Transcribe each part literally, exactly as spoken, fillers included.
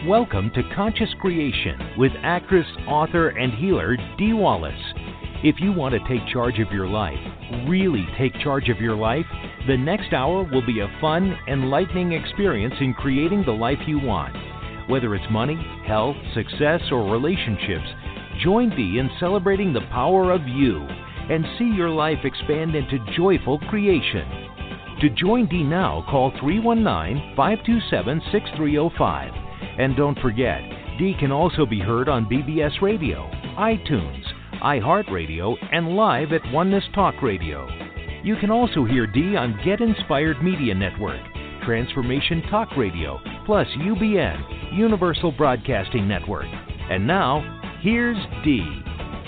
Welcome to Conscious Creation with actress, author, and healer Dee Wallace. If you want to take charge of your life, really take charge of your life, the next hour will be a fun, enlightening experience in creating the life you want. Whether it's money, health, success, or relationships, join Dee in celebrating the power of you and see your life expand into joyful creation. To join Dee now, call three one nine, five two seven, six three zero five. And don't forget, Dee can also be heard on B B S Radio, iTunes, iHeartRadio, and live at Oneness Talk Radio. You can also hear Dee on Get Inspired Media Network, Transformation Talk Radio, plus U B N, Universal Broadcasting Network. And now, here's Dee.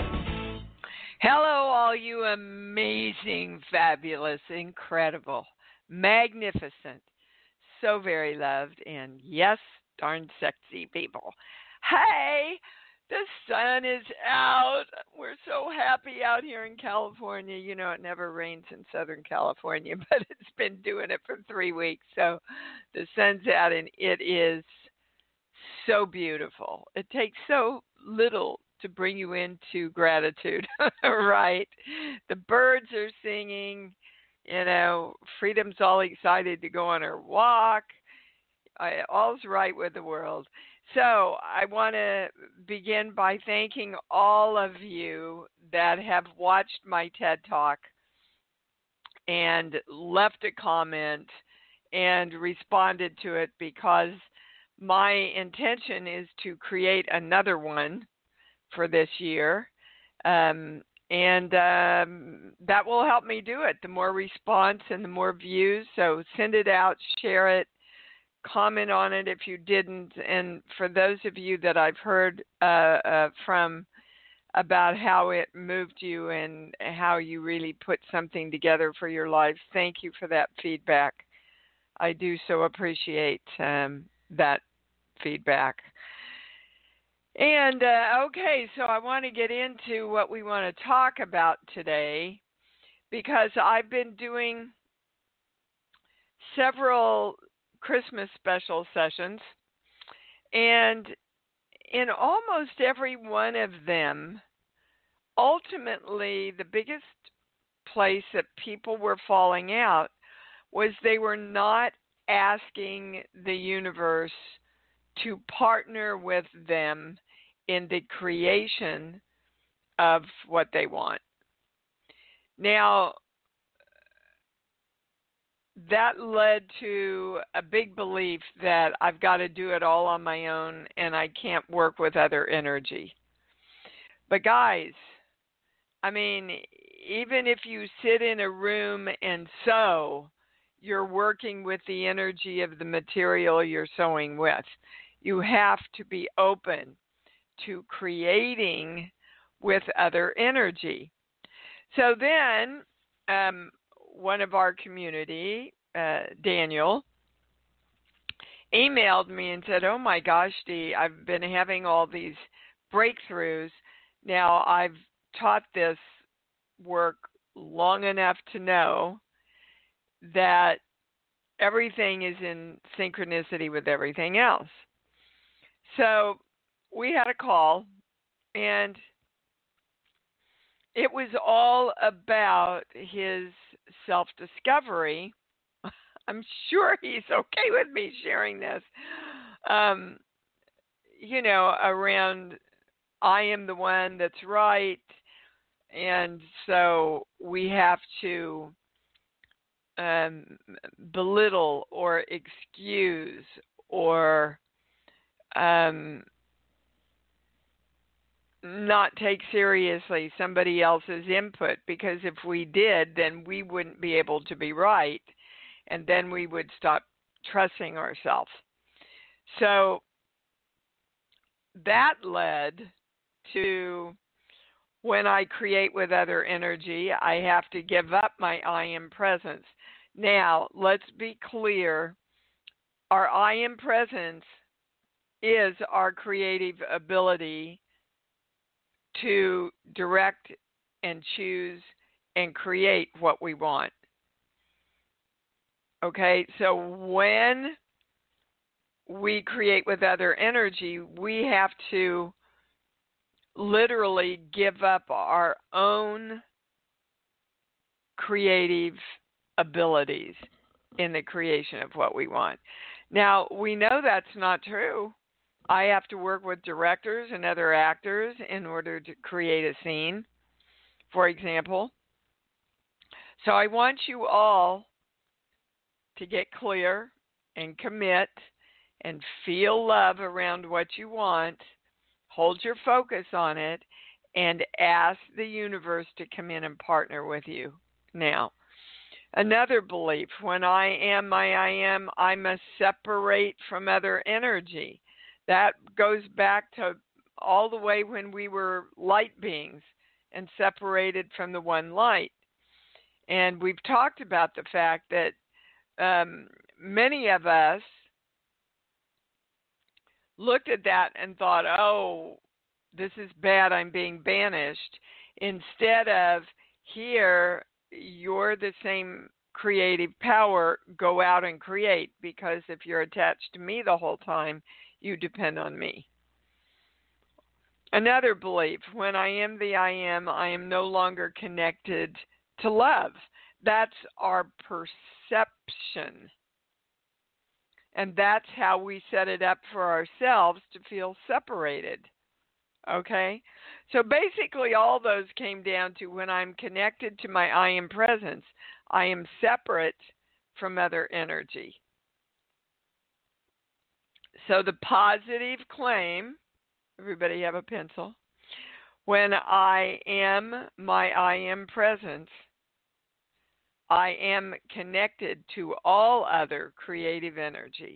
Hello, all you amazing, fabulous, incredible, magnificent, so very loved, and yes, darn sexy people. Hey, the sun is out. We're so happy out here in California. You know, it never rains in Southern California, but it's been doing it for three weeks. So the sun's out, and it is so beautiful. It takes so little to bring you into gratitude, right? The birds are singing, you know, Freedom's all excited to go on her walk. I, all's right with the world. So I want to begin by thanking all of you that have watched my TED Talk and left a comment and responded to it, because my intention is to create another one for this year. Um, and um, that will help me do it. The more response and the more views. So send it out, share it, comment on it if you didn't. And for those of you that I've heard uh, uh, from about how it moved you and how you really put something together for your life, thank you for that feedback. I do so appreciate um, that feedback. And, uh, okay, so I want to get into what we want to talk about today, because I've been doing several Christmas special sessions, and in almost every one of them, ultimately the biggest place that people were falling out was they were not asking the universe to partner with them in the creation of what they want. Now, that led to a big belief that I've got to do it all on my own and I can't work with other energy. But guys, I mean, even if you sit in a room and sew, you're working with the energy of the material you're sewing with. You have to be open to creating with other energy. So then, um, one of our community, uh, Daniel, emailed me and said, oh my gosh, Dee, I've been having all these breakthroughs. Now, I've taught this work long enough to know that everything is in synchronicity with everything else. So we had a call, and it was all about his self-discovery. I'm sure he's okay with me sharing this. Um, you know, around I am the one that's right, and so we have to um, belittle or excuse or um, not take seriously somebody else's input, because if we did, then we wouldn't be able to be right, and then we would stop trusting ourselves. So that led to, when I create with other energy, I have to give up my I am presence. Now, let's be clear. Our I am presence is our creative ability to direct and choose and create what we want. Okay, so when we create with other energy, we have to literally give up our own creative abilities in the creation of what we want. Now, we know that's not true. I have to work with directors and other actors in order to create a scene, for example. So I want you all to get clear and commit and feel love around what you want. Hold your focus on it and ask the universe to come in and partner with you. Now, another belief, when I am my I am, I must separate from other energy. That goes back to all the way when we were light beings and separated from the one light. And we've talked about the fact that um, many of us looked at that and thought, oh, this is bad, I'm being banished, instead of, here, you're the same creative power, go out and create, because if you're attached to me the whole time, you depend on me. Another belief, when I am the I am, I am no longer connected to love. That's our perception. And that's how we set it up for ourselves to feel separated. Okay? So basically all those came down to, when I'm connected to my I am presence, I am separate from other energy. So the positive claim, everybody have a pencil, when I am my I am presence, I am connected to all other creative energy.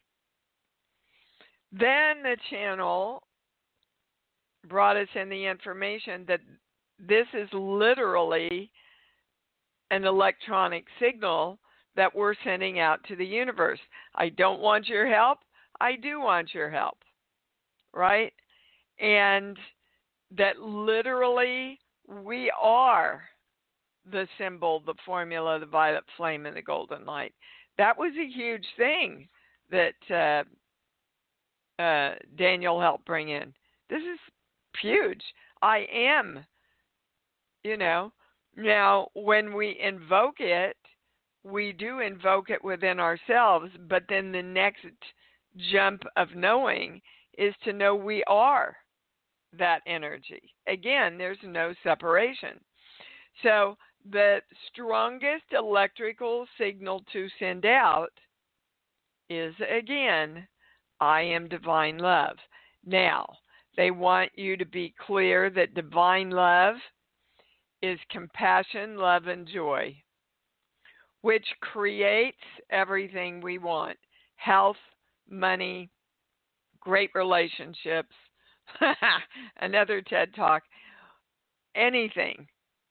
Then the channel brought us in the information that this is literally an electronic signal that we're sending out to the universe. I don't want your help. I do want your help, right? And that literally we are the symbol, the formula, the violet flame, and the golden light. That was a huge thing that uh, uh, Daniel helped bring in. This is huge. I am, you know. Now, when we invoke it, we do invoke it within ourselves, but then the next jump of knowing is to know we are that energy. Again, there's no separation. So the strongest electrical signal to send out is, again, I am divine love. Now, they want you to be clear that divine love is compassion, love, and joy, which creates everything we want: health, money, great relationships, another TED Talk, anything.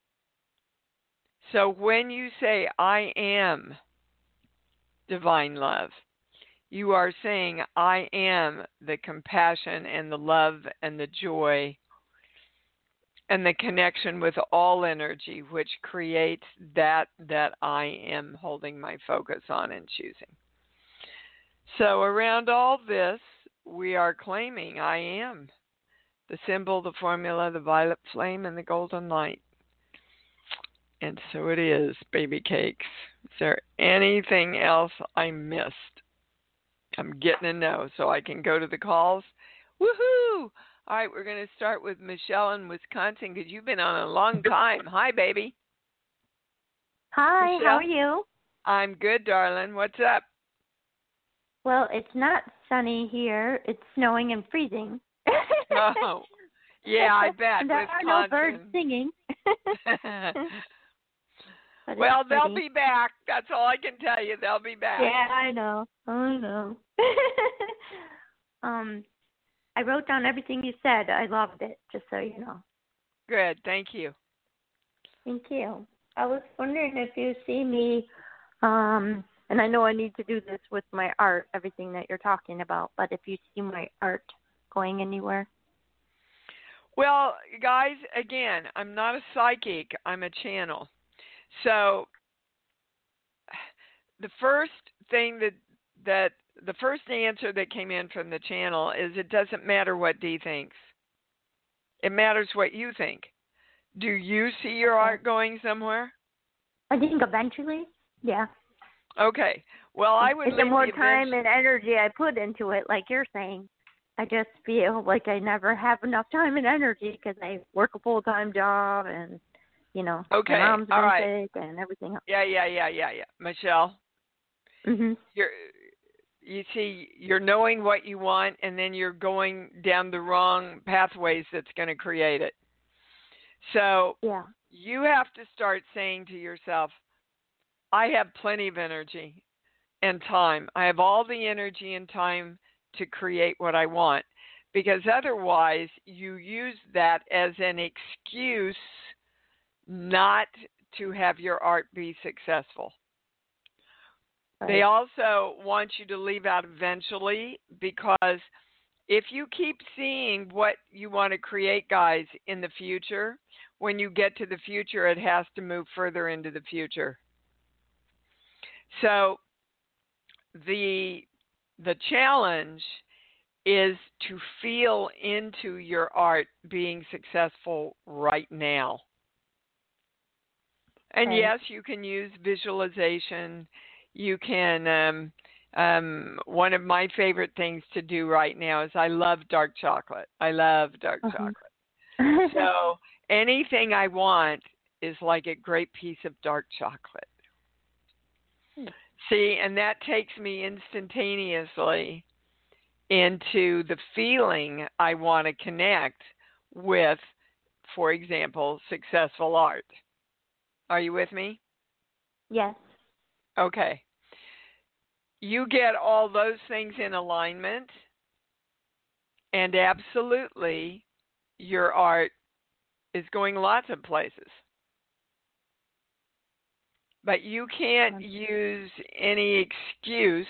So when you say, I am divine love, you are saying, I am the compassion and the love and the joy and the connection with all energy, which creates that that I am holding my focus on and choosing. So around all this, we are claiming I am the symbol, the formula, the violet flame, and the golden light. And so it is, baby cakes. Is there anything else I missed? I'm getting a no, so I can go to the calls. Woohoo! All right, we're going to start with Michelle in Wisconsin, because you've been on a long time. Hi, baby. Hi, Michelle? How are you? I'm good, darling. What's up? Well, it's not sunny here. It's snowing and freezing. Oh, yeah, I bet. There Wisconsin. are no birds singing. Well, they'll be back. That's all I can tell you. They'll be back. Yeah, I know. I know. um, I wrote down everything you said. I loved it, just so you know. Good. Thank you. Thank you. I was wondering if you see me, um, and I know I need to do this with my art, everything that you're talking about, but if you see my art going anywhere. Well, guys, again, I'm not a psychic. I'm a channel. So the first thing that that the first answer that came in from the channel is it doesn't matter what Dee thinks. It matters what you think. Do you see your Okay. art going somewhere? I think eventually, yeah. Okay. Well, I would It's the leave more the time event- and energy I put into it, like you're saying, I just feel like I never have enough time and energy because I work a full-time job and, you know, Okay, my mom's all been right. sick and everything else. Yeah, yeah, yeah, yeah, yeah. Michelle, Mhm. you're you see, you're knowing what you want, and then you're going down the wrong pathways that's going to create it. So Yeah. you have to start saying to yourself, I have plenty of energy and time. I have all the energy and time to create what I want, because otherwise you use that as an excuse not to have your art be successful. Right. They also want you to leave out eventually, because if you keep seeing what you want to create, guys, in the future, when you get to the future, it has to move further into the future. So the the challenge is to feel into your art being successful right now. And Right. yes, you can use visualization. You can, um, um, one of my favorite things to do right now is I love dark chocolate. I love dark Uh-huh. chocolate. So anything I want is like a great piece of dark chocolate. Hmm. See, and that takes me instantaneously into the feeling I want to connect with, for example, successful art. Are you with me? Yes. Okay. You get all those things in alignment, and absolutely your art is going lots of places. But you can't use any excuse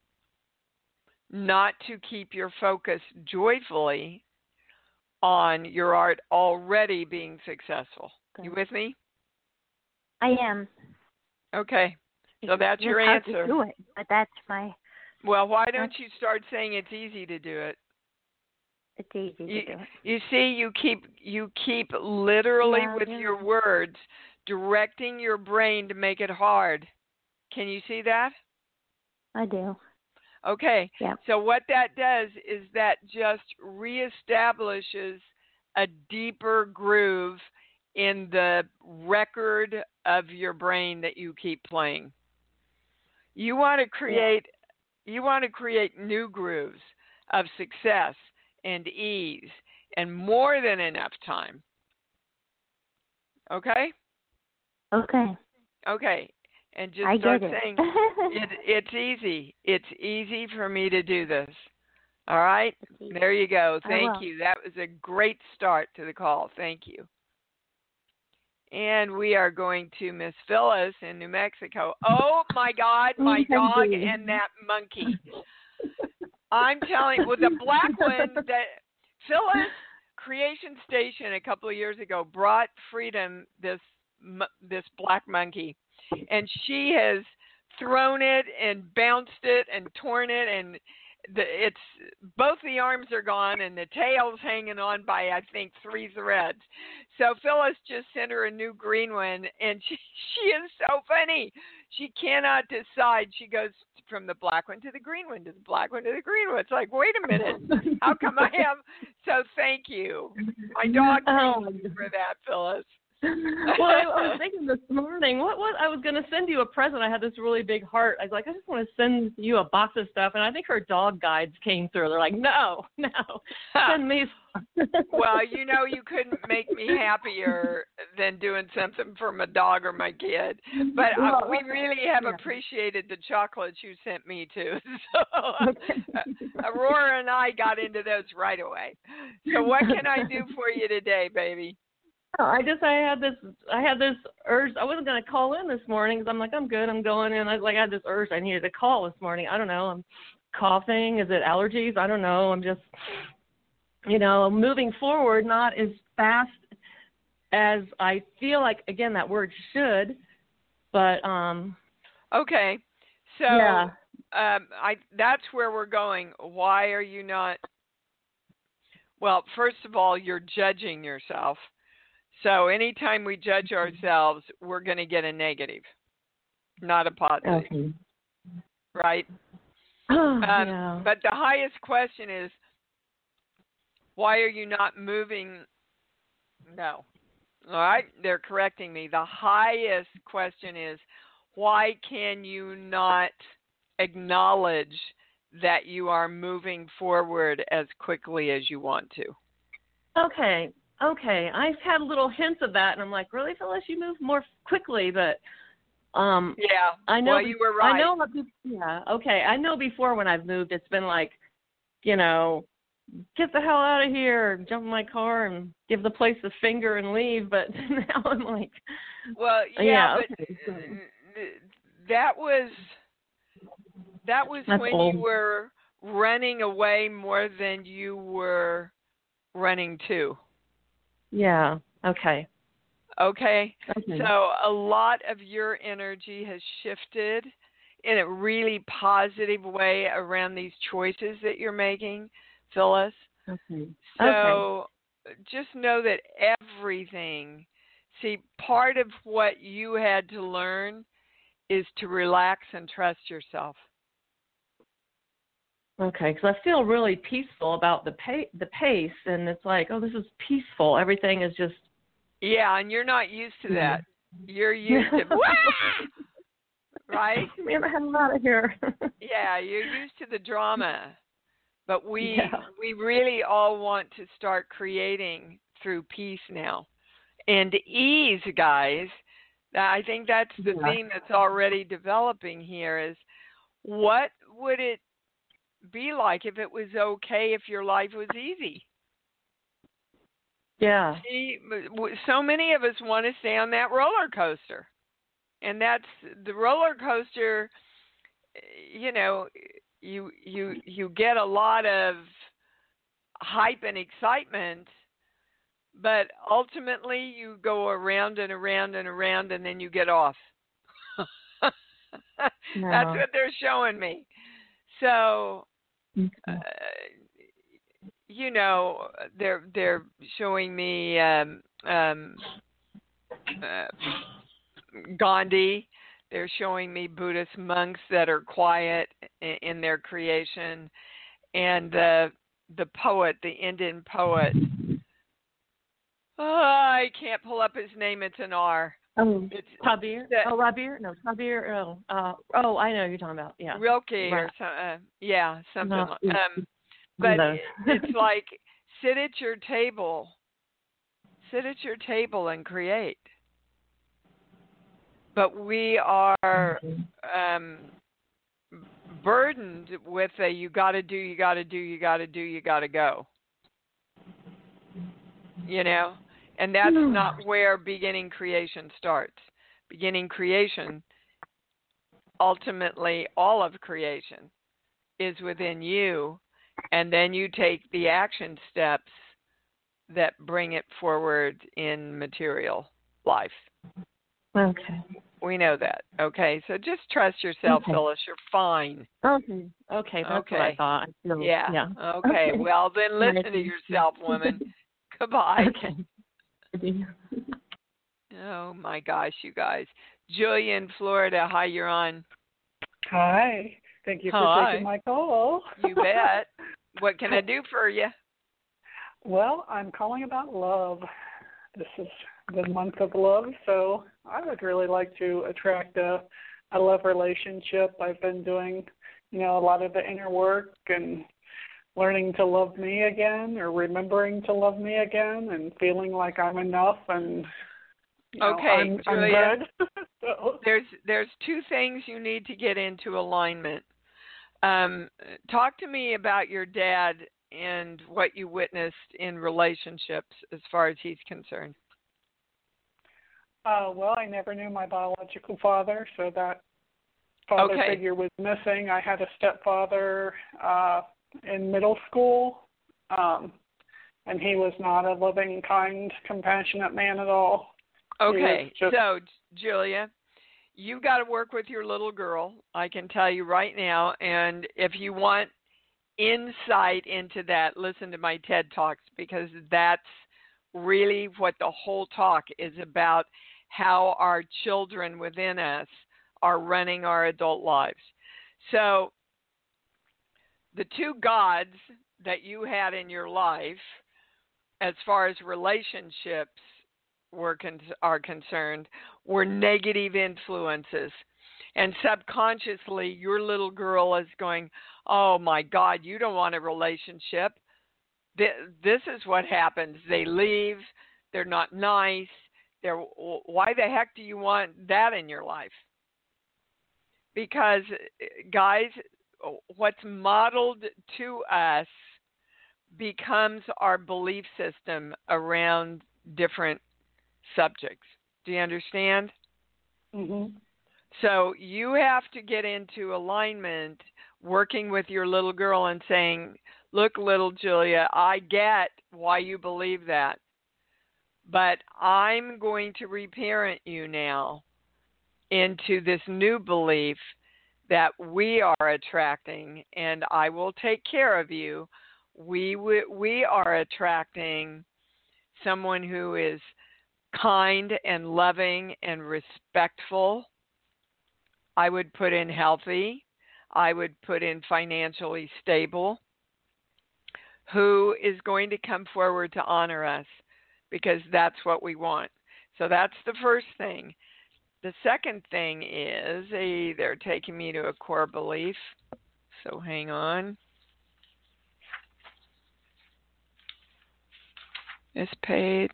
not to keep your focus joyfully on your art already being successful. Okay. You with me? I am. Okay. So that's It's your hard answer. to do it, but that's my. Well, why don't you start saying it's easy to do it? It's easy You, to do it. you see, you keep you keep literally Yeah, with yeah. your words directing your brain to make it hard. Can you see that? I do. Okay. Yeah. So what that does is that just reestablishes a deeper groove in the record of your brain that you keep playing. You want to create yeah. you want to create new grooves of success and ease and more than enough time. Okay? Okay. Okay. And just I start get it. saying it, it's easy. It's easy for me to do this. All right? There you go. Thank you. That was a great start to the call. Thank you. And we are going to Miss Phyllis in New Mexico. Oh, my God, my dog and that monkey. I'm telling you, with the black one, that Phyllis Creation Station a couple of years ago brought Freedom this this black monkey. And she has thrown it and bounced it and torn it, and the, it's both the arms are gone and the tail's hanging on by I think three threads. So Phyllis just sent her a new green one, and she she is so funny. She cannot decide. She goes from the black one to the green one to the black one to the green one. It's like, wait a minute, how come I have? So thank you, my dog. Oh. Thank you for that, Phyllis. Well, I, I was thinking this morning, what what I was going to send you a present. I had this really big heart. I was like, I just want to send you a box of stuff, and I think her dog guides came through. They're like, no, no, send me. Well, you know, you couldn't make me happier than doing something for my dog or my kid. But uh, we really have yeah. appreciated the chocolates you sent me too. So uh, Aurora and I got into those right away. So what can I do for you today, baby? I just I had this I had this urge. I wasn't going to call in this morning because I'm like I'm good. I'm going in. I like I had this urge. I needed to call this morning. I don't know. I'm coughing. Is it allergies? I don't know. I'm just you know moving forward, not as fast as I feel like. Again, that word should. But um. Okay. So yeah. um, I that's where we're going. Why are you not? Well, first of all, you're judging yourself. So anytime we judge ourselves, we're going to get a negative, not a positive, Okay. right? Oh, Um, yeah. But the highest question is, why are you not moving? No. All right, they're correcting me. The highest question is, why can you not acknowledge that you are moving forward as quickly as you want to? Okay. Okay. I've had little hints of that, and I'm like, really, Phyllis, you move more quickly, but um, Yeah. I know. Well, you were right. I know. Yeah. Okay. I know before when I've moved, it's been like, you know, get the hell out of here, jump in my car and give the place a finger and leave. But now I'm like, well, yeah, yeah, but okay, so that was that was that's when old. you were running away more than you were running to. Yeah. Okay. Okay. Okay. So a lot of your energy has shifted in a really positive way around these choices that you're making, Phyllis. Okay. So just know that everything, see, part of what you had to learn is to relax and trust yourself. Okay, because I feel really peaceful about the pa- the pace, and it's like, oh, this is peaceful. Everything is just. Yeah, and you're not used to that. You're used to, right? Man, I'm out of here. Yeah, you're used to the drama. But we Yeah. we really all want to start creating through peace now. And ease, guys. I think that's the Yeah. theme that's already developing here is, what would it be like if it was okay if your life was easy? Yeah. See, so many of us want to stay on that roller coaster. And that's the roller coaster, you know, you you you get a lot of hype and excitement, but ultimately you go around and around and around and then you get off. That's Yeah. what they're showing me. So uh, you know, they're they're showing me um, um, uh, Gandhi. They're showing me Buddhist monks that are quiet in, in their creation, and the the poet, the Indian poet. Oh, I can't pull up his name. It's an R. Oh, It's Kabir? that, Oh, Rabir? No, Kabir. Oh, uh, oh, I know who you're talking about. Yeah. Rilke Right. or some, uh, yeah, something No, like. yeah. Um, but No. it, it's like, sit at your table. Sit at your table and create. But we are um, burdened with a you got to do, you got to do, you got to do, you got to go. You know? And that's not where beginning creation starts. Beginning creation, ultimately, all of creation is within you, and then you take the action steps that bring it forward in material life. Okay. We know that. Okay, so just trust yourself, Okay. Phyllis. You're fine. Okay. Okay. That's Okay. what I thought. I feel, Yeah. Yeah. Okay. Okay. Well, then listen Right. to yourself, woman. Goodbye. Okay. Oh my gosh, you guys. Julia in Florida. Hi, you're on. Hi. Thank you for Hi. taking my call. You bet. What can I do for you? Well, I'm calling about love. This is the month of love, so I would really like to attract a, a love relationship. I've been doing, you know, a lot of the inner work and learning to love me again, or remembering to love me again, and feeling like I'm enough and you know, Okay, I'm, Julia. I'm good. So, There's there's two things you need to get into alignment. Um, talk to me about your dad and what you witnessed in relationships as far as he's concerned. uh, well, I never knew my biological father, so that father Okay. figure was missing. I had a stepfather uh, in middle school, um, and he was not a loving, kind, compassionate man at all. Okay, just, so Julia, you got to work with your little girl, I can tell you right now. And if you want insight into that, listen to my TED Talks, because that's really what the whole talk is about, how our children within us are running our adult lives. So the two gods that you had in your life, as far as relationships were con- are concerned, were negative influences. And subconsciously, your little girl is going, oh my God, you don't want a relationship. This is what happens. They leave. They're not nice. They're, why the heck do you want that in your life? Because, guys, what's modeled to us becomes our belief system around different subjects. Do you understand? Mm-hmm. So you have to get into alignment, working with your little girl and saying, look, little Julia, I get why you believe that, but I'm going to reparent you now into this new belief that we are attracting, and I will take care of you. We w- we are attracting someone who is kind and loving and respectful. I would put in healthy. I would put in financially stable, who is going to come forward to honor us, because that's what we want. So that's the first thing. The second thing is, hey, they're taking me to a core belief. So hang on. This page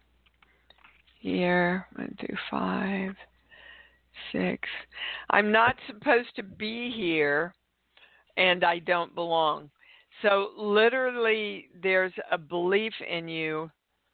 here, one through five, six. I'm not supposed to be here, and I don't belong. So literally, there's a belief in you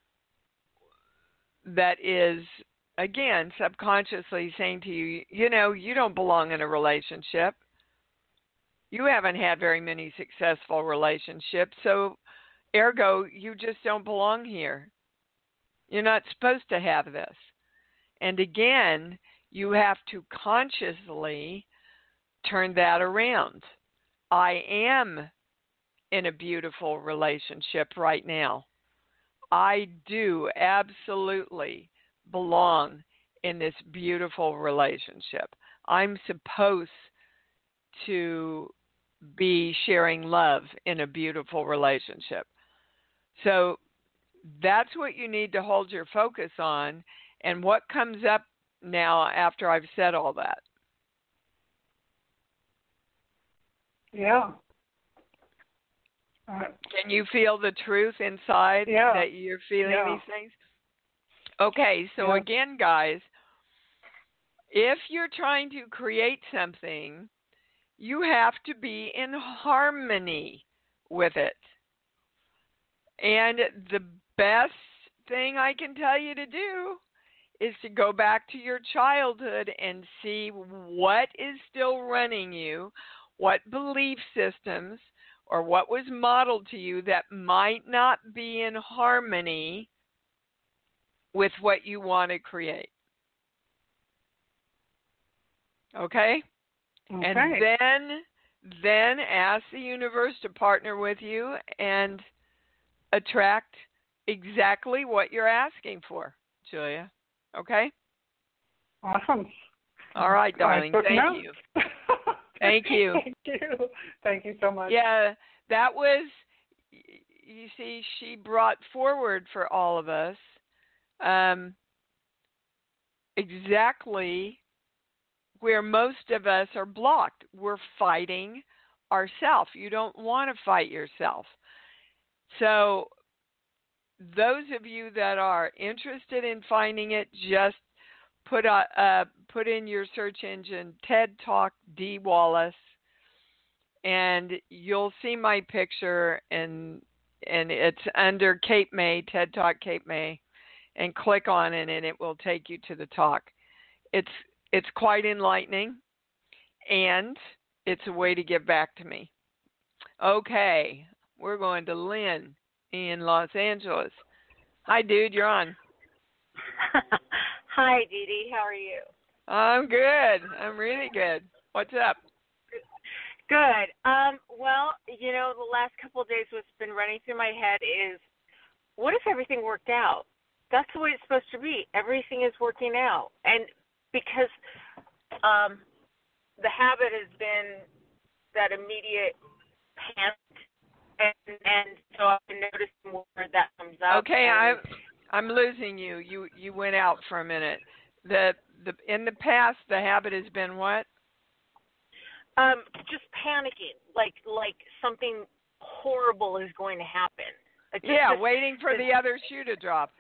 that is, again, subconsciously saying to you, you know, you don't belong in a relationship. You haven't had very many successful relationships, so ergo, you just don't belong here. You're not supposed to have this. And again, you have to consciously turn that around. I am in a beautiful relationship right now. I do absolutely belong in this beautiful relationship. I'm supposed to be sharing love in a beautiful relationship. So that's what you need to hold your focus on. And what comes up now after I've said all that? Yeah. Uh, Can you feel the truth inside yeah. that you're feeling yeah. these things? Okay, so yeah. again, guys, if you're trying to create something, you have to be in harmony with it. And the best thing I can tell you to do is to go back to your childhood and see what is still running you, what belief systems or what was modeled to you that might not be in harmony with what you want to create. Okay? Okay. And then then ask the universe to partner with you and attract exactly what you're asking for, Julia. Okay? Awesome. All right, darling. I took Thank notes. you. Thank you. Thank you. Thank you so much. Yeah, that was, you see, she brought forward for all of us um, exactly where most of us are blocked. We're fighting ourselves. You don't want to fight yourself. So those of you that are interested in finding it, just put a, uh, put in your search engine TED Talk Dee Wallace, and you'll see my picture, and and it's under Cape May, TED Talk Cape May, and click on it, and it will take you to the talk. It's it's quite enlightening, and it's a way to give back to me. Okay, we're going to Lynn in Los Angeles. Hi, dude, you're on. Hi, Dee Dee. How are you? I'm good. I'm really good. What's up? Good. Um, well, you know, the last couple of days what's been running through my head is, what if everything worked out? That's the way it's supposed to be. Everything is working out. And because um, the habit has been that immediate panic, and, and so I've been noticing where that comes up. Okay, and, I'm I'm losing you. You you went out for a minute. The the in the past the habit has been what? Um, just panicking, like like something horrible is going to happen. Like just Yeah, this, waiting for this, the other shoe to drop.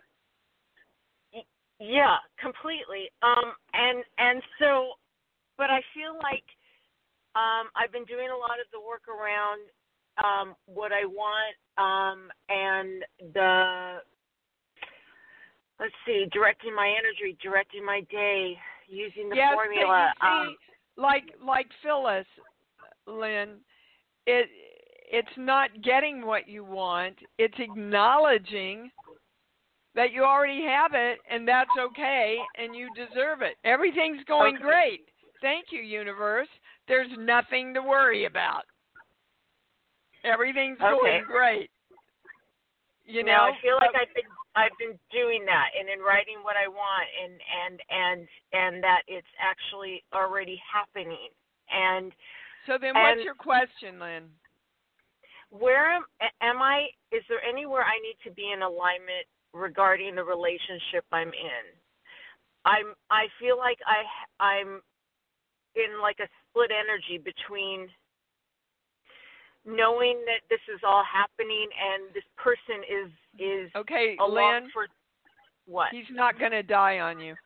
Yeah, completely. Um, and and so, but I feel like um, I've been doing a lot of the work around um, what I want um, and the let's see, directing my energy, directing my day, using the yes, formula. But you um, see, like like Phyllis, Lynn, it it's not getting what you want. It's acknowledging that you already have it, and that's okay, and you deserve it. Everything's going okay. great. Thank you, universe. There's nothing to worry about. Everything's Okay. going great. You know, now, I feel like I've been I've been doing that and in writing what I want, and and and and that it's actually already happening. And so then, and what's your question, Lynn? Where am, am I? Is there anywhere I need to be in alignment regarding the relationship I'm in? I'm I feel like I I'm in like a split energy between knowing that this is all happening and this person is is okay, along Lynn, for what? He's not going to die on you.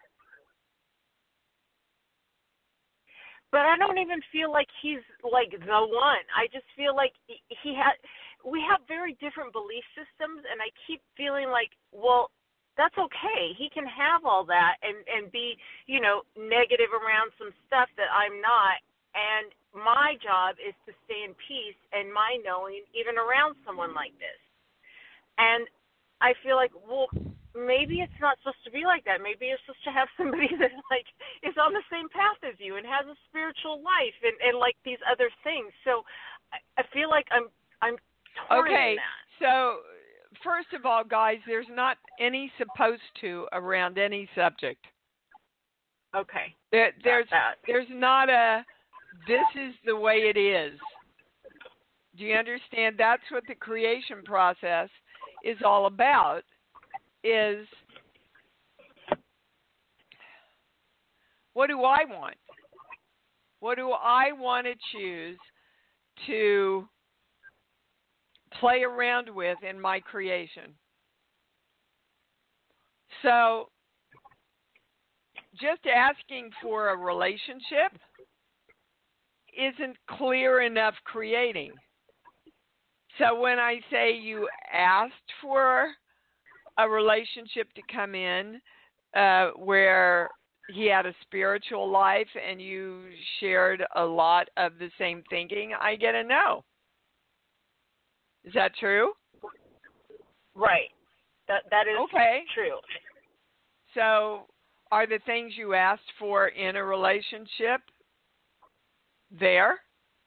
But I don't even feel like he's like the one. I just feel like he, he had. We have very different belief systems, and I keep feeling like, well, that's okay. He can have all that and and be, you know, negative around some stuff that I'm not. And my job is to stay in peace and my knowing even around someone like this. And I feel like, well, maybe it's not supposed to be like that. Maybe you're supposed to have somebody that like is on the same path as you and has a spiritual life and, and like these other things. So I, I feel like I'm I'm torn okay, in that. So first of all, guys, there's not any supposed to around any subject. Okay. There, there's that. there's not a this is the way it is. Do you understand? That's what the creation process is all about. Is what do I want? What do I want to choose to play around with in my creation? So just asking for a relationship isn't clear enough creating. So when I say you asked for a relationship to come in uh, where he had a spiritual life and you shared a lot of the same thinking, I get a no. Is that true? Right. That that is okay. true. So are the things you asked for in a relationship there?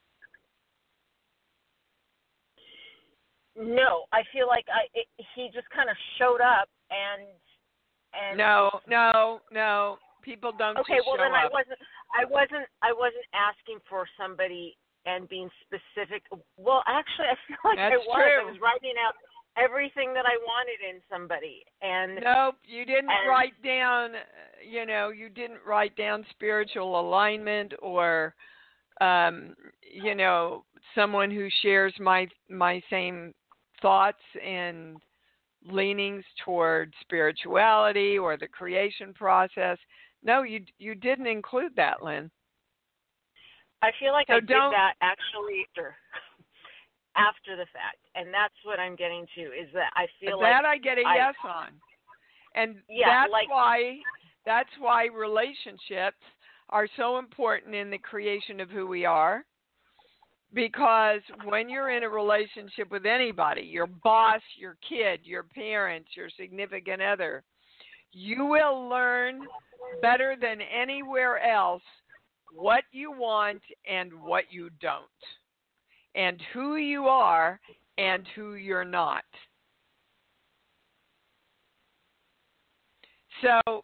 No, I feel like I it, he just kind of showed up and and No, no, no. People don't okay, just well show then up. I wasn't I wasn't I wasn't asking for somebody and being specific. Well, actually, I feel like That's I was. true. I was writing out everything that I wanted in somebody, and nope, you didn't and, write down. You know, you didn't write down spiritual alignment or, um, you know, someone who shares my my same thoughts and leanings toward spirituality or the creation process. No, you you didn't include that, Lynn. I feel like so I did don't, that actually after, after the fact, and that's what I'm getting to. Is that I feel that like I get a I, yes on, and yeah, that's like, why that's why relationships are so important in the creation of who we are. Because when you're in a relationship with anybody, your boss, your kid, your parents, your significant other, you will learn better than anywhere else what you want and what you don't, and who you are and who you're not. So,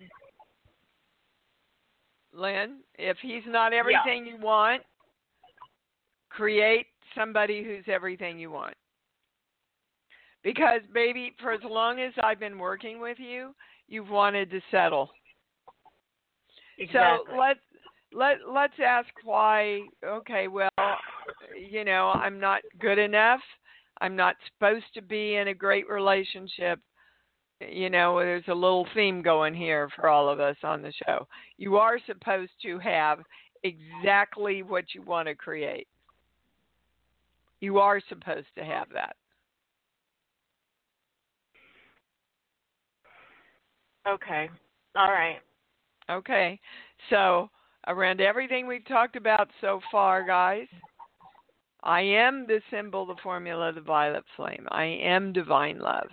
Lynn, if he's not everything yeah. you want, create somebody who's everything you want. Because, baby, for as long as I've been working with you, you've wanted to settle. Exactly. So let's let let's ask why. Okay, well, you know, I'm not good enough. I'm not supposed to be in a great relationship. You know, there's a little theme going here for all of us on the show. You are supposed to have exactly what you want to create. You are supposed to have that. Okay. All right. Okay. So, around everything we've talked about so far, guys, I am the symbol, the formula, the violet flame. I am divine love.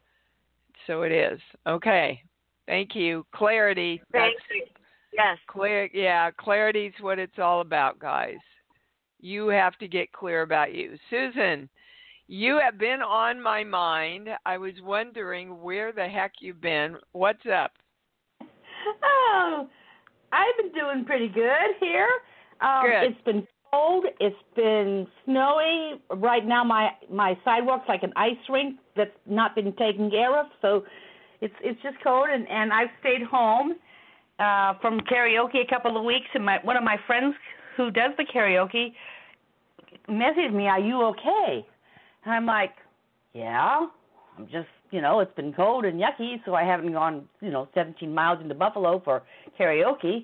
So it is. Okay. Thank you. Clarity. Thank you. Yes. Clear. Yeah, clarity is what it's all about, guys. You have to get clear about you. Susan, you have been on my mind. I was wondering where the heck you've been. What's up? Oh, I've been doing pretty good here. Um, good. It's been cold. It's been snowy. Right now, my my sidewalk's like an ice rink that's not been taken care of. So it's it's just cold, and, and I've stayed home uh, from karaoke a couple of weeks. And my one of my friends who does the karaoke messaged me, "Are you okay?" And I'm like, "Yeah, I'm just." You know, it's been cold and yucky, so I haven't gone, you know, seventeen miles into Buffalo for karaoke.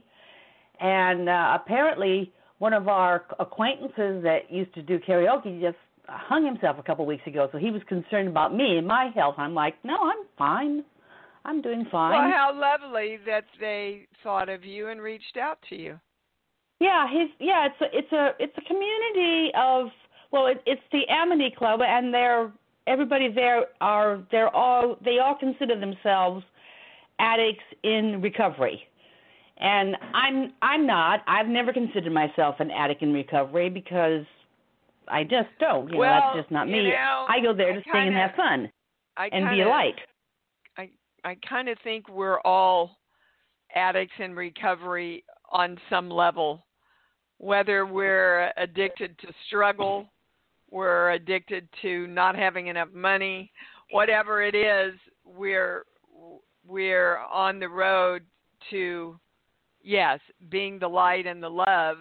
And uh, apparently one of our acquaintances that used to do karaoke just hung himself a couple weeks ago, so he was concerned about me and my health. I'm like, no, I'm fine. I'm doing fine. Well, how lovely that they thought of you and reached out to you. Yeah, his yeah, it's a it's a it's a community of well, it, it's the Amity Club, and they're everybody there are they're all they all consider themselves addicts in recovery, and I'm I'm not. I've never considered myself an addict in recovery because I just don't. You well, know, that's just not me. You know, I go there to I sing kinda, and have fun I and kinda, be a light. I I kind of think we're all addicts in recovery on some level, whether we're addicted to struggle. We're addicted to not having enough money, whatever it is, we're we're on the road to, yes, being the light and the love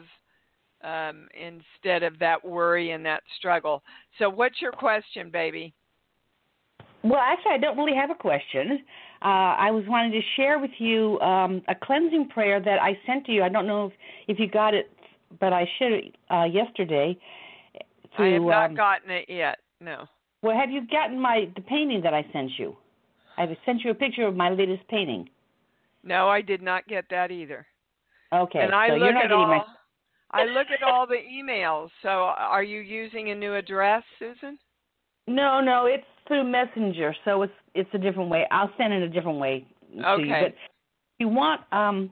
um, instead of that worry and that struggle. So what's your question, baby? Well, actually, I don't really have a question. Uh, I was wanting to share with you um, a cleansing prayer that I sent to you. I don't know if, if you got it, but I should uh, yesterday. To, I have not um, gotten it yet, no. Well, have you gotten my the painting that I sent you? I've sent you a picture of my latest painting. No, I did not get that either. Okay, and I so look you're not at getting all, my... I look at all the emails. So are you using a new address, Susan? No, no, it's through Messenger, so it's it's a different way. I'll send it a different way to okay. you. But if you want... um.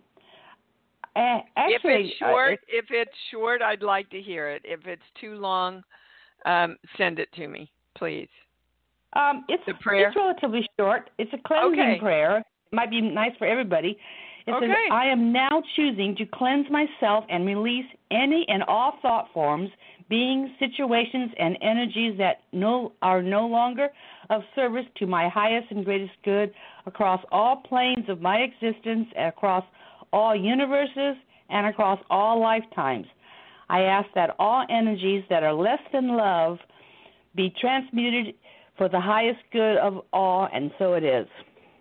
Uh, actually, if it's short, uh, it, if it's short, I'd like to hear it. If it's too long, um, send it to me, please. Um, it's the prayer. It's relatively short. It's a cleansing okay. prayer. It might be nice for everybody. It okay. says, "I am now choosing to cleanse myself and release any and all thought forms, beings, situations, and energies that no are no longer of service to my highest and greatest good across all planes of my existence, across all universes, and across all lifetimes. I ask that all energies that are less than love be transmuted for the highest good of all," and so it is.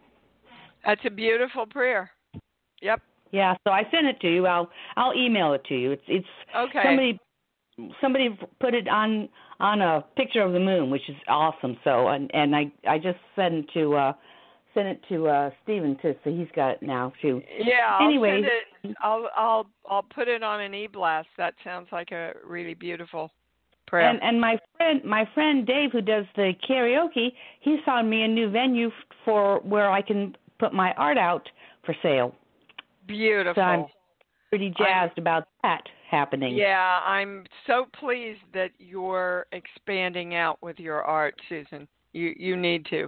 That's a beautiful prayer. Yep. Yeah, so I sent it to you. I'll I'll email it to you. It's it's okay. somebody somebody put it on on a picture of the moon, which is awesome. So and and I I just sent it to uh sent it to uh Stephen too, so he's got it now too. Yeah. Anyway, I'll send it, I'll I'll I'll put it on an e-blast. That sounds like a really beautiful prayer. And and my friend my friend Dave, who does the karaoke, he found me a new venue for where I can put my art out for sale. Beautiful. So I'm pretty jazzed I'm, about that happening. Yeah, I'm so pleased that you're expanding out with your art, Susan. You you need to.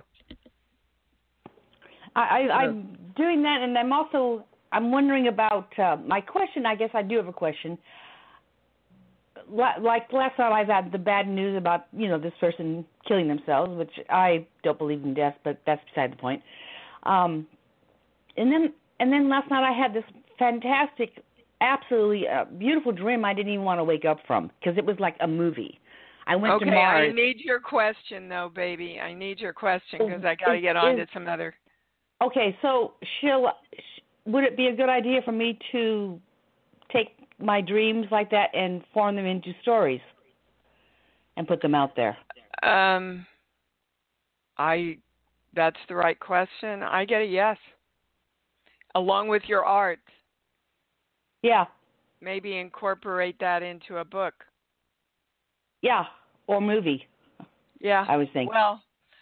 I, I, I'm doing that, and I'm also I'm wondering about uh, my question. I guess I do have a question. Like last time, I've had the bad news about you know this person killing themselves, which I don't believe in death, but that's beside the point. Um, and then and then last night I had this fantastic, absolutely uh, beautiful dream I didn't even want to wake up from because it was like a movie. I went okay, to Mars. I need your question though, baby. I need your question because I got to get on to some other. Okay, so she'll, would it be a good idea for me to take my dreams like that and form them into stories and put them out there? Um, I, that's the right question. I get a yes. Along with your art. Yeah. Maybe incorporate that into a book. Yeah, or movie. Yeah. I was thinking. Well,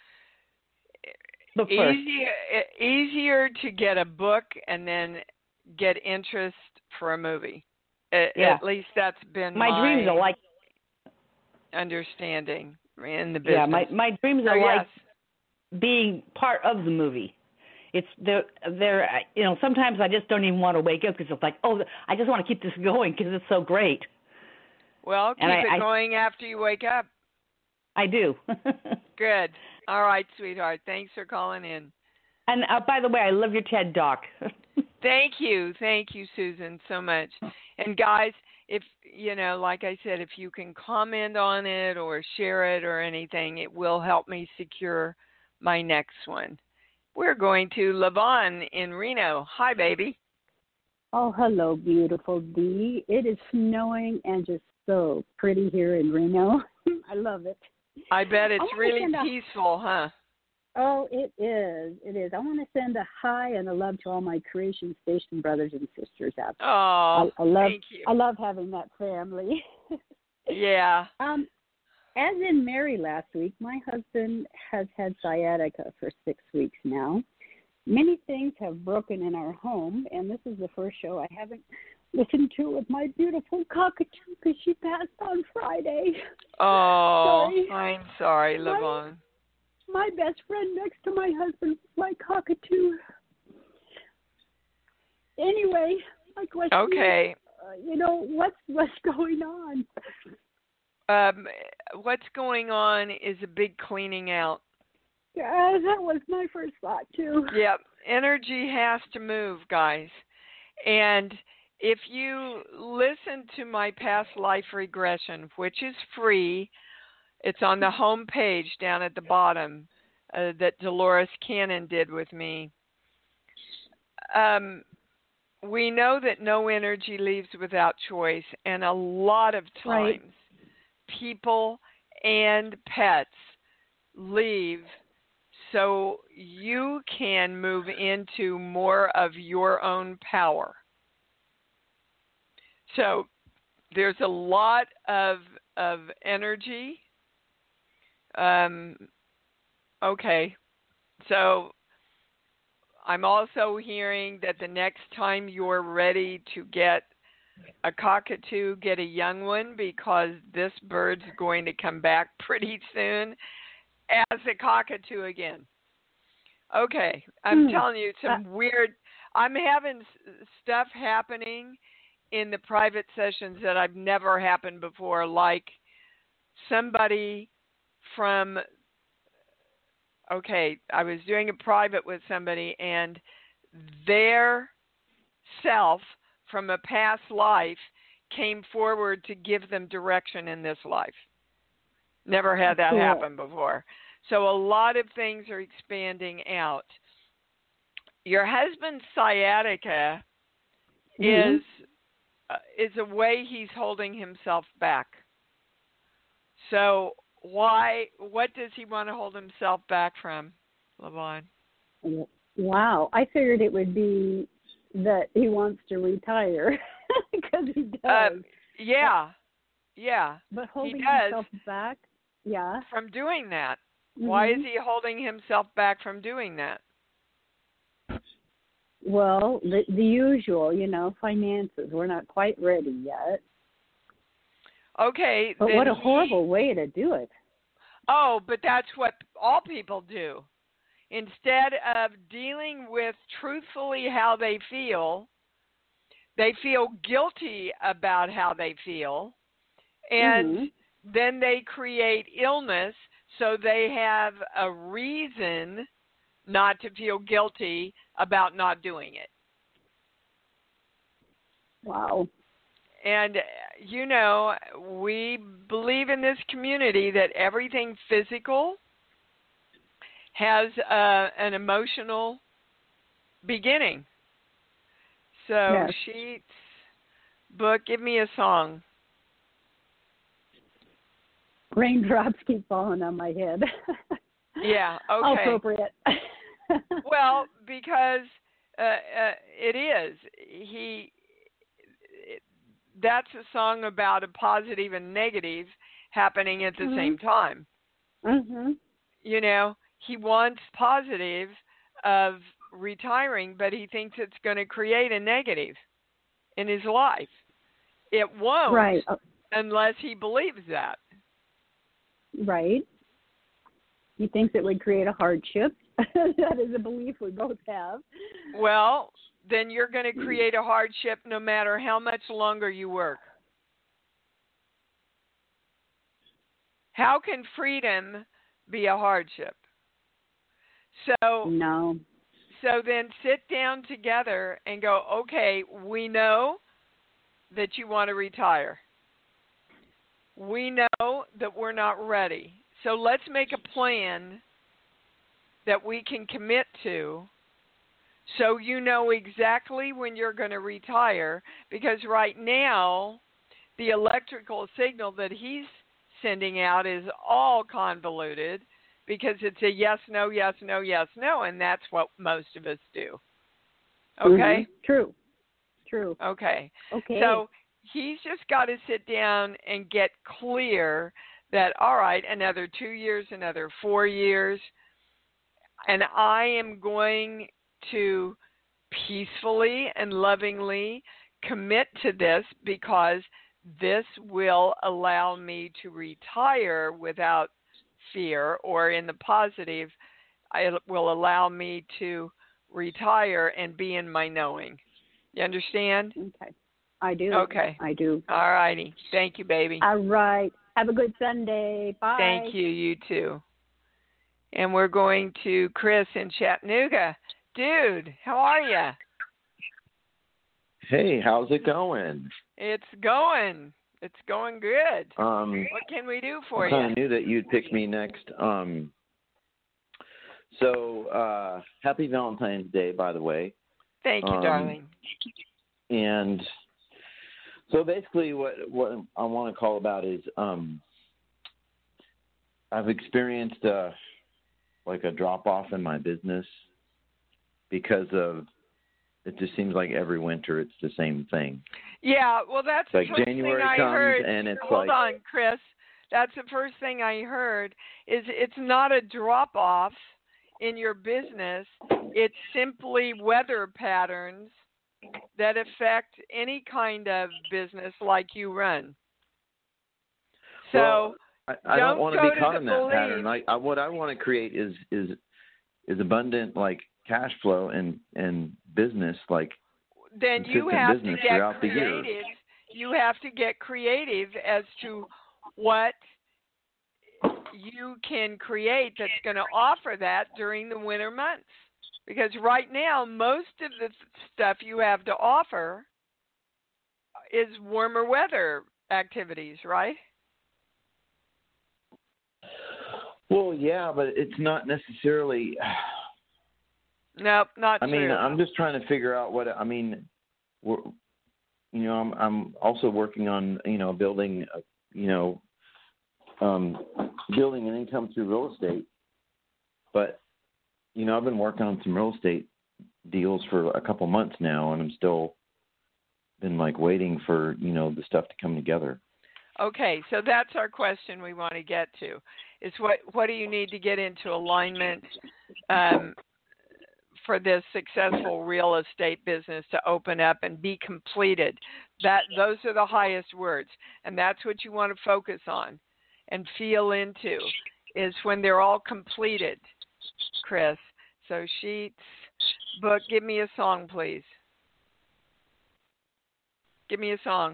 Look easier, easier to get a book and then get interest for a movie. At, yeah. at least that's been my, my dreams are like understanding in the business. Yeah, my my dreams are so, like yes. being part of the movie. It's they're they're you know sometimes I just don't even want to wake up because it's like oh I just want to keep this going because it's so great. Well, keep and it I, going I, after you wake up. I do. Good. All right, sweetheart. Thanks for calling in. And uh, by the way, I love your TED Talk. Thank you. Thank you, Susan, so much. And guys, if, you know, like I said, if you can comment on it or share it or anything, it will help me secure my next one. We're going to Levon in Reno. Hi, baby. Oh, hello, beautiful Dee. It is snowing and just so pretty here in Reno. I love it. I bet it's I really a, peaceful, huh? Oh, it is. It is. I want to send a hi and a love to all my Creation Station brothers and sisters out there. Oh, I, I love, thank you. I love having that family. Yeah. Um, as in Mary last week, my husband has had sciatica for six weeks now. Many things have broken in our home, and this is the first show I haven't listened to with my beautiful cockatoo because she passed on Friday. Oh, sorry. I'm sorry, Levon. My, my best friend next to my husband, my cockatoo. Anyway, my question okay. is, uh, you know, what's what's going on? Um, what's going on is a big cleaning out. Yeah, that was my first thought, too. Yep. Energy has to move, guys. And if you listen to my past life regression, which is free, it's on the home page down at the bottom uh, that Dolores Cannon did with me. Um, we know that no energy leaves without choice, and a lot of times right. people and pets leave so you can move into more of your own power. So there's a lot of of energy. Um, okay, so I'm also hearing that the next time you're ready to get a cockatoo, get a young one, because this bird's going to come back pretty soon as a cockatoo again. Okay, I'm hmm. telling you some uh, weird, I'm having stuff happening in the private sessions that I've never happened before, like somebody from, okay, I was doing a private with somebody and their self from a past life came forward to give them direction in this life. Never had that cool. happen before. So a lot of things are expanding out. Your husband's sciatica mm-hmm. is uh, is a way he's holding himself back. So why? What does he want to hold himself back from, Levon? Wow, I figured it would be that he wants to retire because he does. Uh, yeah, yeah. But holding he does himself back, yeah. From doing that. Mm-hmm. Why is he holding himself back from doing that? Well, the the usual, you know, finances. We're not quite ready yet. Okay. But what a he, horrible way to do it. Oh, but that's what all people do. Instead of dealing with truthfully how they feel, they feel guilty about how they feel, and mm-hmm. then they create illness so they have a reason not to feel guilty about not doing it. Wow. And, you know, we believe in this community that everything physical has uh, an emotional beginning. So, yes. Sheets, book, give me a song. Raindrops keep falling on my head. Yeah, okay. Appropriate. Well, because uh, uh, it is. He. It, that's a song about a positive and negative happening at the mm-hmm. same time. Mm-hmm. You know, he wants positive of retiring, but he thinks it's going to create a negative in his life. It won't, right. unless he believes that. Right. He thinks it would create a hardship. That is a belief we both have. Well, then you're going to create a hardship no matter how much longer you work. How can freedom be a hardship? So no. So then sit down together and go, okay, we know that you want to retire. We know that we're not ready. So let's make a plan that we can commit to so you know exactly when you're going to retire, because right now the electrical signal that he's sending out is all convoluted because it's a yes, no, yes, no, yes, no, and that's what most of us do. Okay? Mm-hmm. True. True. Okay. Okay. So he's just got to sit down and get clear that, all right, another two years, another four years, and I am going to peacefully and lovingly commit to this because this will allow me to retire without fear, or in the positive, it will allow me to retire and be in my knowing. You understand? Okay. I do. Okay. I do. All righty. Thank you, baby. All right. Have a good Sunday. Bye. Thank you. You too. And we're going to Chris in Chattanooga. Dude, how are you? Hey, how's it going? It's going. It's going good. Um, what can we do for I you? I kind of knew that you'd pick me next. Um, so, uh, happy Valentine's Day, by the way. Thank you, um, darling. And so basically what what I want to call about is um, I've experienced uh, like a drop-off in my business because of it just seems like every winter it's the same thing. Yeah, well, that's like the first January thing I comes heard. and it's Hold like, on, Chris. That's the first thing I heard is it's not a drop-off in your business. It's simply weather patterns that affect any kind of business like you run. So well, I, I don't, don't want to go be caught to in the that belief. pattern. I, I, what I want to create is is is abundant like cash flow and and business like. Then you have to get creative. You have to get creative as to what you can create that's going to offer that during the winter months. Because right now, most of the stuff you have to offer is warmer weather activities, right? Well, yeah, but it's not necessarily. Nope, not I true. mean, I'm just trying to figure out what I mean. We're, you know, I'm I'm also working on you know building, a, you know, um, building an income through real estate. But you know, I've been working on some real estate deals for a couple months now, and I'm still been like waiting for you know the stuff to come together. Okay, so that's our question we want to get to. Is what what do you need to get into alignment um, for this successful real estate business to open up and be completed. That those are the highest words, and that's what you want to focus on and feel into, is when they're all completed, Chris. So sheets, book, give me a song, please. Give me a song.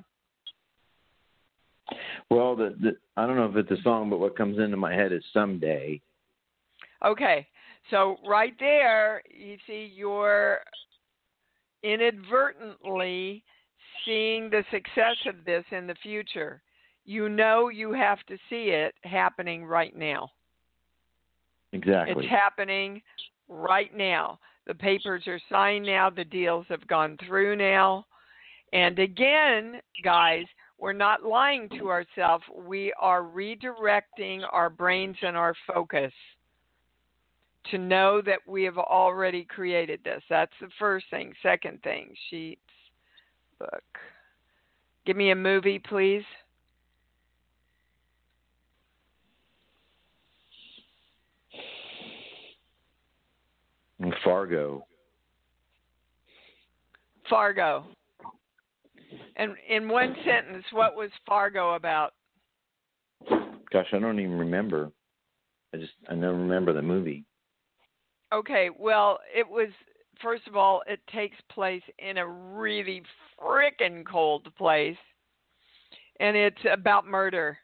Well, the, the I don't know if it's a song, but what comes into my head is Someday. Okay, so right there, you see you're inadvertently seeing the success of this in the future. You know you have to see it happening right now. Exactly. It's happening right now. The papers are signed now. The deals have gone through now. And again, guys, we're not lying to ourselves. We are redirecting our brains and our focus to know that we have already created this. That's the first thing. Second thing, sheets, book. Give me a movie, please. Fargo. Fargo. And in one sentence, what was Fargo about? Gosh, I don't even remember. I just I never remember the movie. Okay, well, it was, first of all, it takes place in a really frickin' cold place, and it's about murder.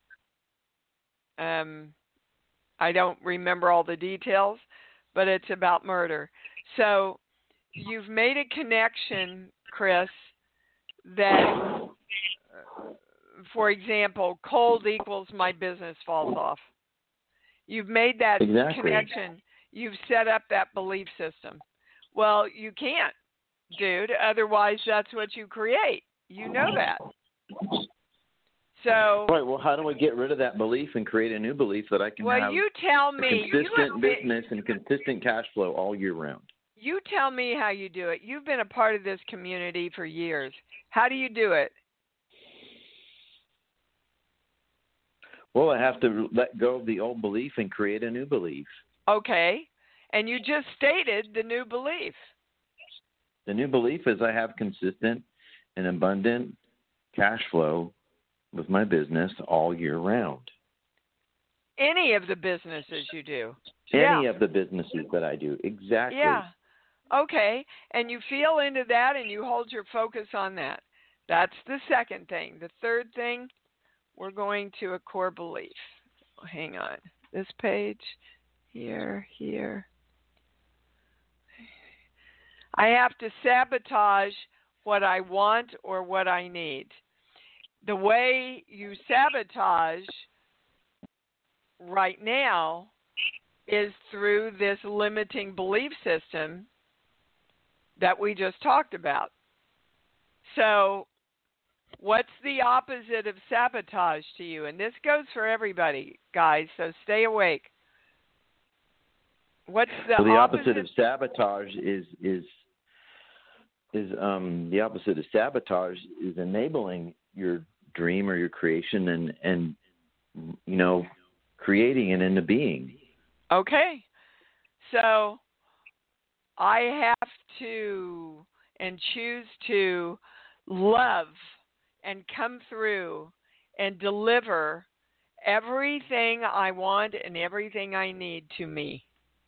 Um, I don't remember all the details, but it's about murder. So you've made a connection, Chris, that, for example, cold equals my business falls off. You've made that exactly. connection. You've set up that belief system. Well, you can't, dude. Otherwise, that's what you create. You know that. So, right. Well, how do I get rid of that belief and create a new belief that I can well, have you tell me, consistent you business and consistent cash flow all year round? You tell me how you do it. You've been a part of this community for years. How do you do it? Well, I have to let go of the old belief and create a new belief. Okay. And you just stated the new belief. The new belief is I have consistent and abundant cash flow with my business all year round. Any of the businesses you do. Any yeah. of the businesses that I do. Exactly. Yeah. Okay. And you feel into that and you hold your focus on that. That's the second thing. The third thing, we're going to a core belief. Hang on. This page, here, here. I have to sabotage what I want or what I need. The way you sabotage right now is through this limiting belief system that we just talked about. So what's the opposite of sabotage to you? And this goes for everybody, guys, so stay awake. What's the, well, the opposite? opposite of sabotage is is is um the opposite of sabotage is enabling your dream or your creation and and you know creating it into being. Okay. So I have to and choose to love and come through and deliver everything I want and everything I need to me.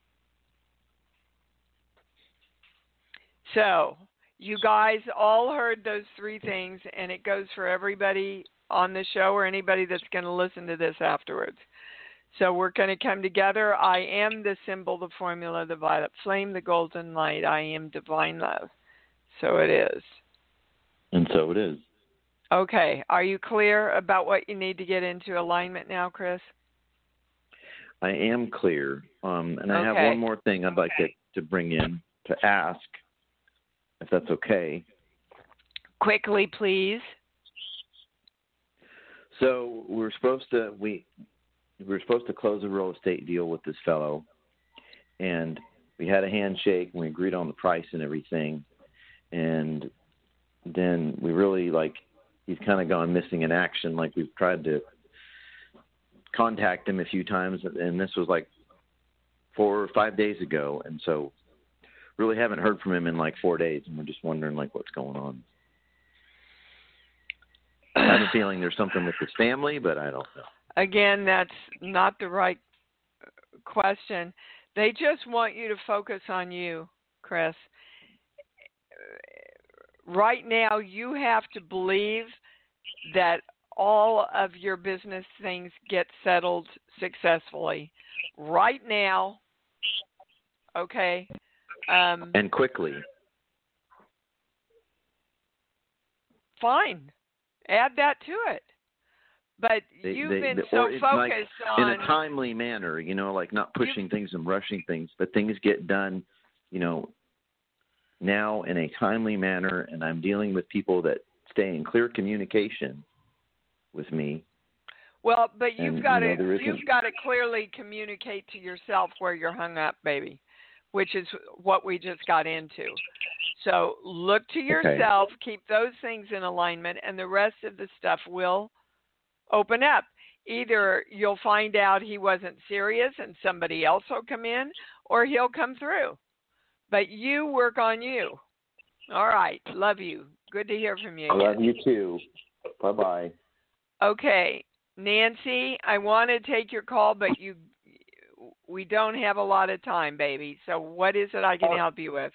So you guys all heard those three things, and it goes for everybody on the show or anybody that's going to listen to this afterwards. So we're going to come together. I am the symbol, the formula, the violet flame, the golden light. I am divine love. So it is. And so it is. Okay. Are you clear about what you need to get into alignment now, Chris? I am clear. Um, and I okay. have one more thing I'd like to, to bring in to ask, if that's okay. Quickly, please. So we're supposed to we we were supposed to close a real estate deal with this fellow, and we had a handshake and we agreed on the price and everything, and then we really like he's kind of gone missing in action. Like we've tried to contact him a few times, and this was like four or five days ago, and so really haven't heard from him in like four days, and we're just wondering like what's going on. I have a feeling there's something with his family, but I don't know. Again, that's not the right question. They just want you to focus on you, Chris. Right now, you have to believe that all of your business things get settled successfully. Right now, okay? Um, and quickly. Fine. Add that to it. But they, you've they, been they, so it's focused like on... in a timely manner, you know, like not pushing you, things and rushing things, but things get done, you know, now in a timely manner, and I'm dealing with people that stay in clear communication with me. Well, but you've and, got you know, to you've got to clearly communicate to yourself where you're hung up, baby, which is what we just got into. So look to yourself, okay. Keep those things in alignment, and the rest of the stuff will open up. Either you'll find out he wasn't serious and somebody else will come in, or he'll come through. But you work on you. All right. Love you. Good to hear from you again. I love you too. Bye-bye. Okay. Nancy, I want to take your call, but you, we don't have a lot of time, baby. So what is it I can help you with?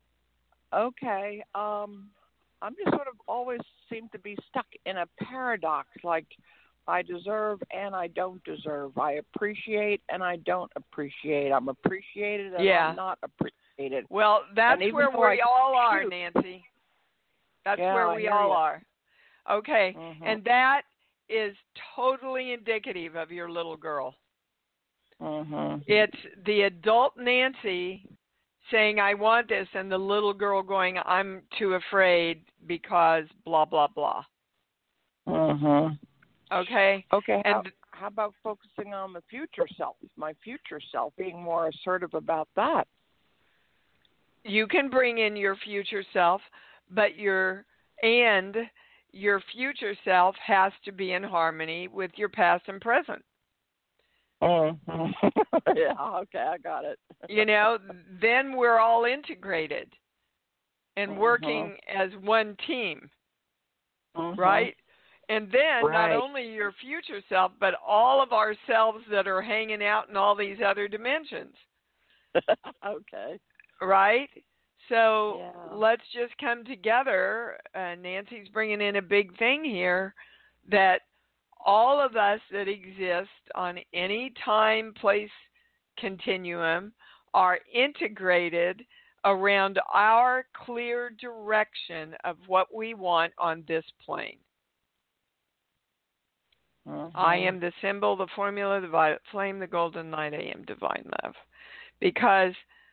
Okay. Um, I'm just sort of always seem to be stuck in a paradox, like I deserve and I don't deserve. I appreciate and I don't appreciate. I'm appreciated and yeah. I'm not appreciated. Well, that's where we I all are, choose, Nancy. That's yeah, where we all you. are. Okay. Mm-hmm. And that is totally indicative of your little girl. Mm-hmm. It's the adult Nancy saying, I want this, and the little girl going, I'm too afraid because blah, blah, blah. Mm-hmm. Okay? Okay. And how, how about focusing on the future self, my future self, being more assertive about that? You can bring in your future self, but your, and your future self has to be in harmony with your past and present. Mm-hmm. Yeah, okay, I got it. You know, then we're all integrated and working mm-hmm. as one team, mm-hmm. right? And then right. not only your future self, but all of ourselves that are hanging out in all these other dimensions. Okay. Right? So yeah. let's just come together. Uh, Nancy's bringing in a big thing here that all of us that exist on any time, place continuum are integrated around our clear direction of what we want on this plane. Mm-hmm. I am the symbol, the formula, the violet flame, the golden light. I am divine love. Because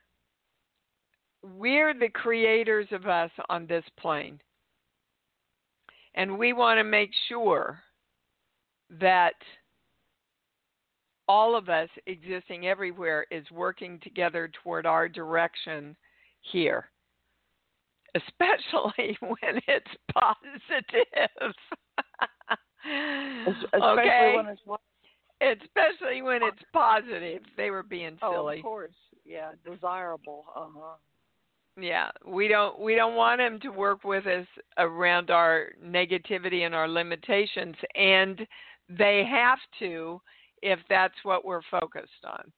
we're the creators of us on this plane. And we want to make sure that all of us existing everywhere is working together toward our direction here, especially when it's positive. Especially okay? when it's what? Especially when it's positive. They were being silly. Oh, of course. Yeah, desirable. Uh-huh. Yeah, we don't we don't want them to work with us around our negativity and our limitations, and they have to if that's what we're focused on.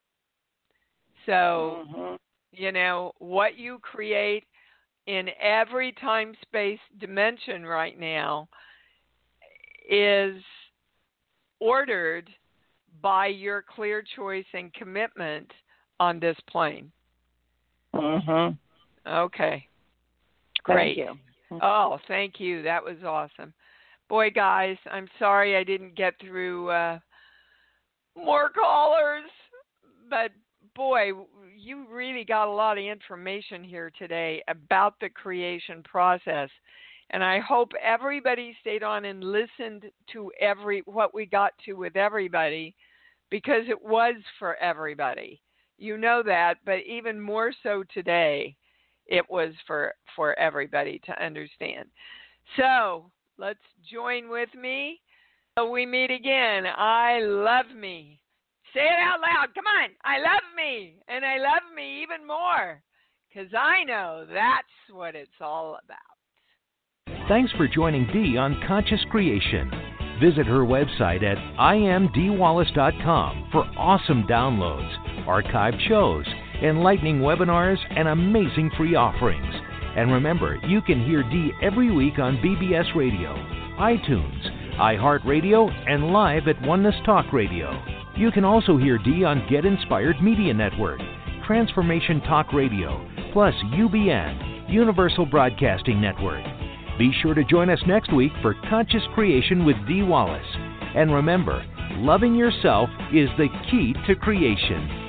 So, mm-hmm. you know, what you create in every time-space dimension right now is ordered by your clear choice and commitment on this plane. Mm-hmm. Okay. Great. Thank you. Oh, thank you. That was awesome. Boy, guys, I'm sorry I didn't get through uh, more callers, but boy, you really got a lot of information here today about the creation process. And I hope everybody stayed on and listened to every what we got to with everybody, because it was for everybody. You know that, but even more so today, it was for, for everybody to understand. So let's join with me till we meet again. I love me. Say it out loud. Come on. I love me. And I love me even more because I know that's what it's all about. Thanks for joining Dee on Conscious Creation. Visit her website at I am dee wallace dot com for awesome downloads, archived shows, enlightening webinars, and amazing free offerings. And remember, you can hear Dee every week on B B S Radio, iTunes, iHeartRadio, and live at Oneness Talk Radio. You can also hear Dee on Get Inspired Media Network, Transformation Talk Radio, plus U B N, Universal Broadcasting Network. Be sure to join us next week for Conscious Creation with Dee Wallace. And remember, loving yourself is the key to creation.